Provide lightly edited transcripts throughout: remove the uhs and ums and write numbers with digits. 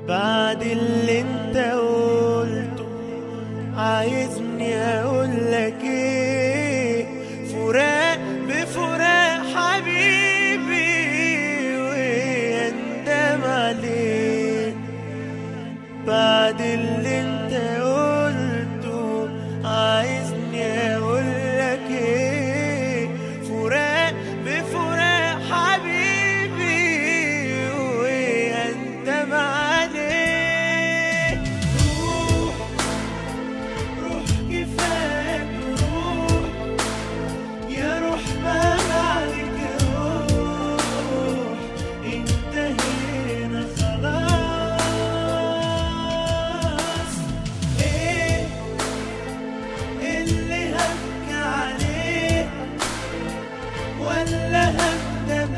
بعد اللي انت قلته عايزني اقولك ايه؟ فراق بفراق حبيبي ويندم عليه. بعد اللي انت قلته عايزني اقولك ايه؟ فراق بفراق حبيبي ويندم عليه. روح روح كفاك روح يا روح ما بعدك روح، انتهينا خلاص. ايه اللي هبكي عليه ولا هندم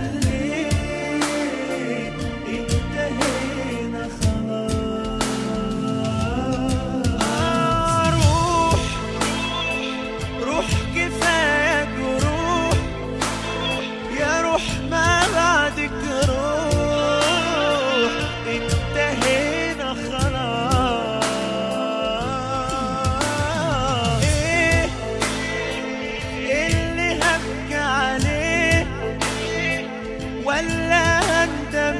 ليه؟ انتهينا خلاص. روح روح كفاك روح يا روح ما بعدك روح، انتهينا خلاص. ايه اللي هبكي عليه ولا هندم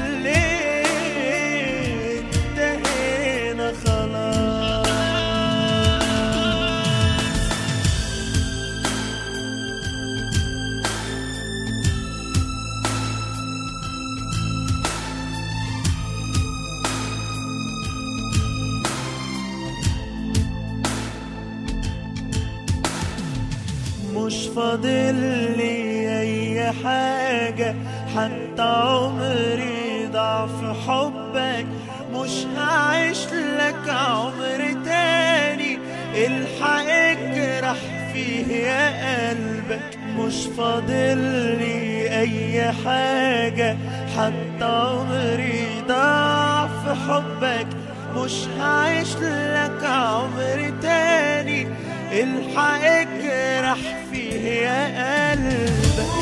ليه؟ انتهينا خلاص. مش فاضل لي اي حاجة، حتى عمري ضاع في حبك. مش هعيش لك عمر تاني الحق اجرح فيه يا قلبك. مش فاضل لي اي حاجة، حتى عمري ضاع في حبك. مش هعيش لك عمر تاني الحق اجرح فيه يا قلبك.